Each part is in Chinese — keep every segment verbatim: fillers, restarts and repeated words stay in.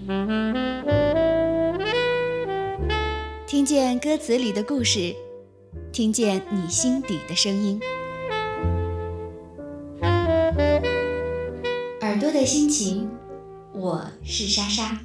听见歌词里的故事，听见你心底的声音。耳朵的心情，我是莎莎。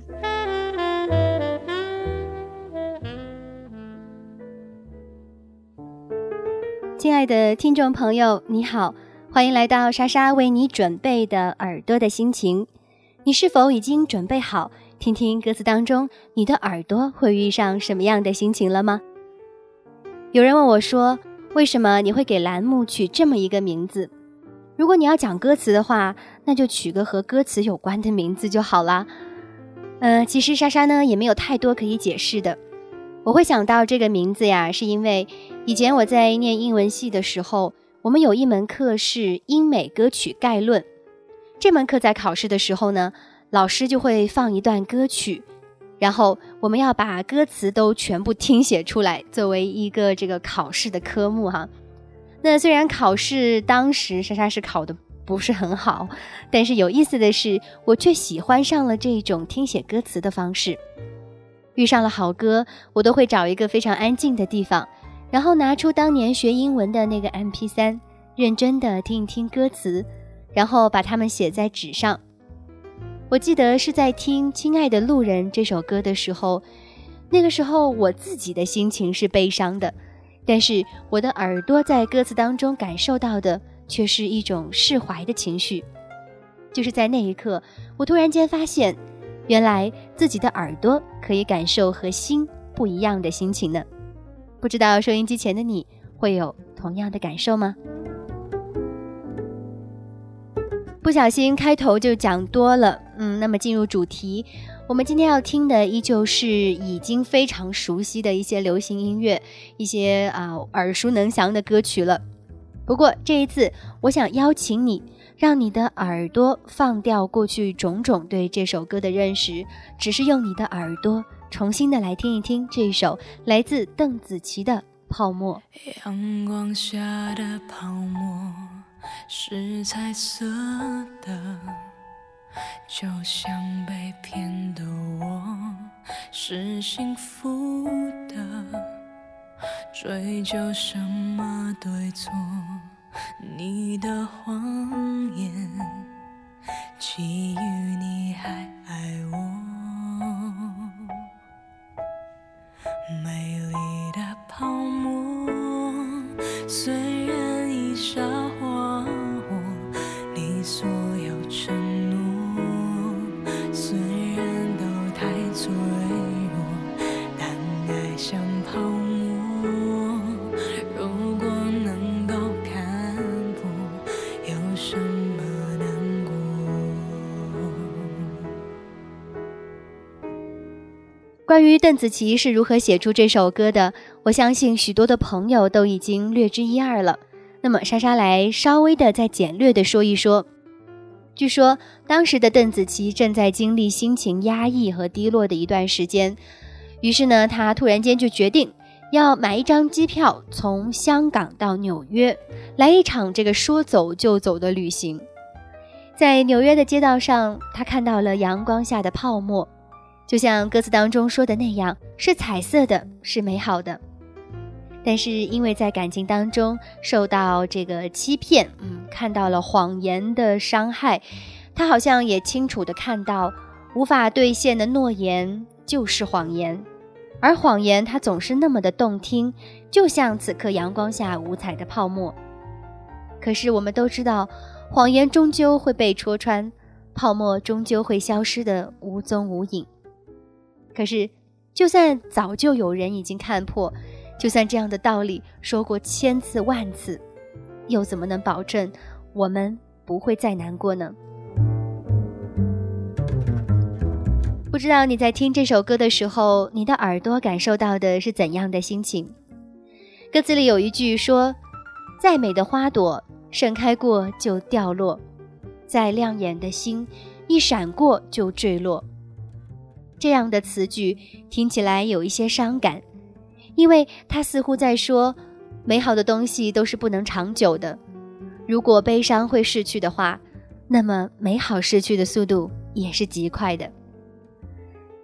亲爱的听众朋友，你好，欢迎来到莎莎为你准备的耳朵的心情。你是否已经准备好听听歌词当中你的耳朵会遇上什么样的心情了吗？有人问我说，为什么你会给栏目取这么一个名字？如果你要讲歌词的话，那就取个和歌词有关的名字就好啦。呃，其实莎莎呢也没有太多可以解释的。我会想到这个名字呀，是因为以前我在念英文系的时候，我们有一门课是英美歌曲概论。这门课在考试的时候呢，老师就会放一段歌曲，然后我们要把歌词都全部听写出来，作为一个这个考试的科目哈。那虽然考试当时莎莎是考的不是很好，但是有意思的是，我却喜欢上了这种听写歌词的方式。遇上了好歌，我都会找一个非常安静的地方，然后拿出当年学英文的那个 M P 三， 认真的听一听歌词，然后把它们写在纸上。我记得是在听《亲爱的路人》这首歌的时候，那个时候我自己的心情是悲伤的，但是我的耳朵在歌词当中感受到的却是一种释怀的情绪。就是在那一刻，我突然间发现，原来自己的耳朵可以感受和心不一样的心情呢。不知道收音机前的你会有同样的感受吗？不小心开头就讲多了，嗯，那么进入主题，我们今天要听的依旧是已经非常熟悉的一些流行音乐，一些啊、呃、耳熟能详的歌曲了。不过这一次，我想邀请你，让你的耳朵放掉过去种种对这首歌的认识，只是用你的耳朵重新的来听一听这首来自邓紫棋的《泡沫》。 阳光下的泡沫是彩色的，就像被骗的我是幸福的，追究什么对错，你的谎言基于你还爱我，美丽的泡沫虽然已沙化我，你所有承诺虽然都太脆弱，但爱像泡沫，如果能够看破，有什么难过。 关于邓紫棋是如何写出这首歌的，我相信许多的朋友都已经略知一二了。那么莎莎来稍微的再简略的说一说。据说当时的邓紫棋正在经历心情压抑和低落的一段时间，于是呢，她突然间就决定要买一张机票从香港到纽约，来一场这个说走就走的旅行。在纽约的街道上，她看到了阳光下的泡沫，就像歌词当中说的那样，是彩色的，是美好的。但是因为在感情当中受到这个欺骗，嗯，看到了谎言的伤害，他好像也清楚地看到无法兑现的诺言就是谎言，而谎言它总是那么的动听，就像此刻阳光下五彩的泡沫。可是我们都知道，谎言终究会被戳穿，泡沫终究会消失得无踪无影。可是就算早就有人已经看破，就算这样的道理说过千次万次，又怎么能保证我们不会再难过呢？不知道你在听这首歌的时候，你的耳朵感受到的是怎样的心情？歌词里有一句说，再美的花朵盛开过就掉落，再亮眼的星一闪过就坠落。这样的词句听起来有一些伤感，因为它似乎在说，美好的东西都是不能长久的，如果悲伤会逝去的话，那么美好逝去的速度也是极快的。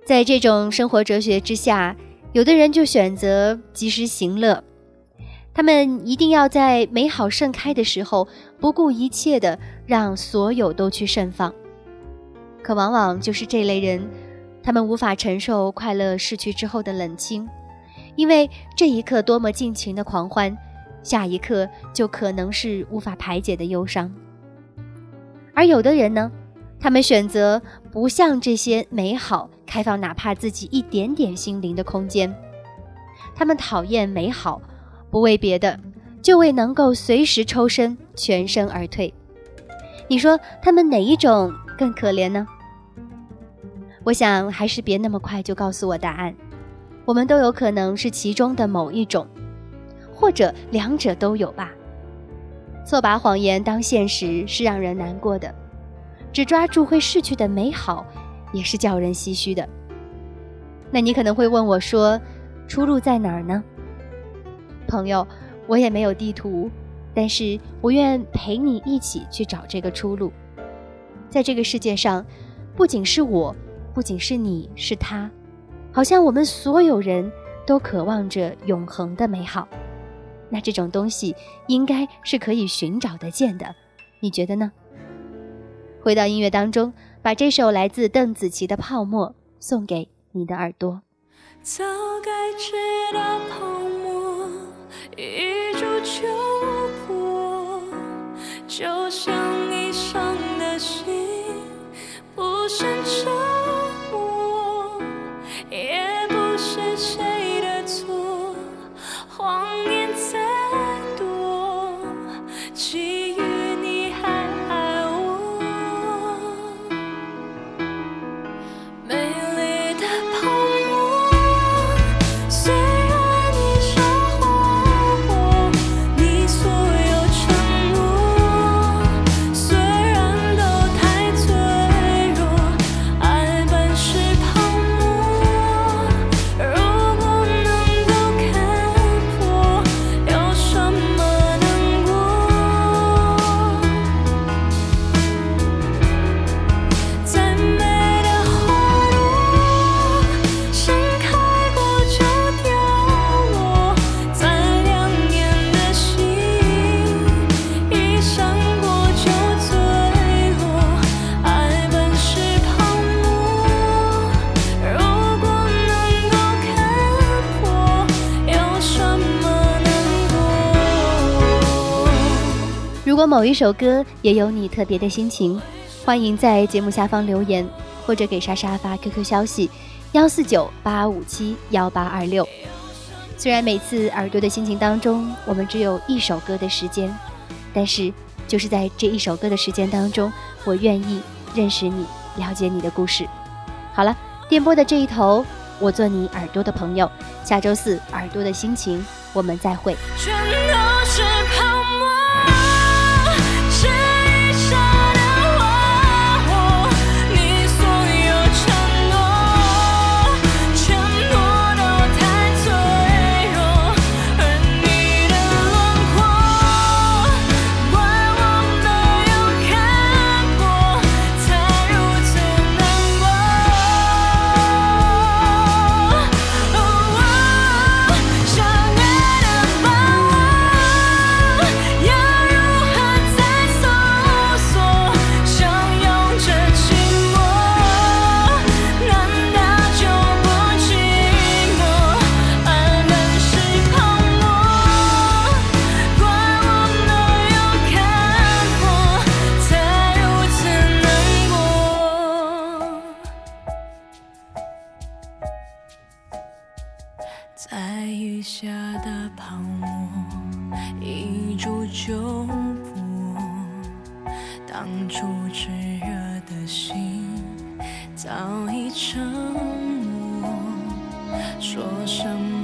在这种生活哲学之下，有的人就选择及时行乐，他们一定要在美好盛开的时候不顾一切的让所有都去盛放。可往往就是这类人，他们无法承受快乐逝去之后的冷清，因为这一刻多么尽情的狂欢，下一刻就可能是无法排解的忧伤。而有的人呢，他们选择不向这些美好开放哪怕自己一点点心灵的空间。他们讨厌美好，不为别的，就为能够随时抽身，全身而退。你说他们哪一种更可怜呢？我想还是别那么快就告诉我答案，我们都有可能是其中的某一种，或者两者都有吧。错把谎言当现实是让人难过的，只抓住会逝去的美好也是叫人唏嘘的。那你可能会问我说，出路在哪儿呢？朋友，我也没有地图，但是我愿陪你一起去找这个出路。在这个世界上，不仅是我，不仅是你，是他，好像我们所有人都渴望着永恒的美好。那这种东西应该是可以寻找得见的，你觉得呢？回到音乐当中，把这首来自邓紫棋的《泡沫》送给你的耳朵。 早该知道泡沫一触就破，就像你伤的心不胜折磨，也不是谁的错，谎言再多，基于你还爱我。美丽的泡沫，虽然你烧坏我，你所有承诺，虽然都太脆弱，爱本是泡沫，如果能够看破，有什么难过？再美的花朵，盛开过就凋落，再亮眼的星，一闪过就坠落。爱本是泡沫，如果能够看破，有什么难过？ 如果某一首歌也有你特别的心情，欢迎在节目下方留言，或者给莎莎发 Q Q 消息幺四九八五七幺八二六。虽然每次耳朵的心情当中我们只有一首歌的时间，但是就是在这一首歌的时间当中，我愿意认识你，了解你的故事。好了，电波的这一头，我做你耳朵的朋友，下周四耳朵的心情我们再会。 全都是泡沫，是一刹的花火，你所有承诺，全部都太脆弱，而你的轮廓，怪我没有看破，才如此难过。想爱的把握，要如何再搜索？相拥着寂寞，难道就不寂寞？爱本是泡沫，怪我没有看破，才如此难过。在雨下的泡沫，一触就破，当初炽热的心早已沉默，说什么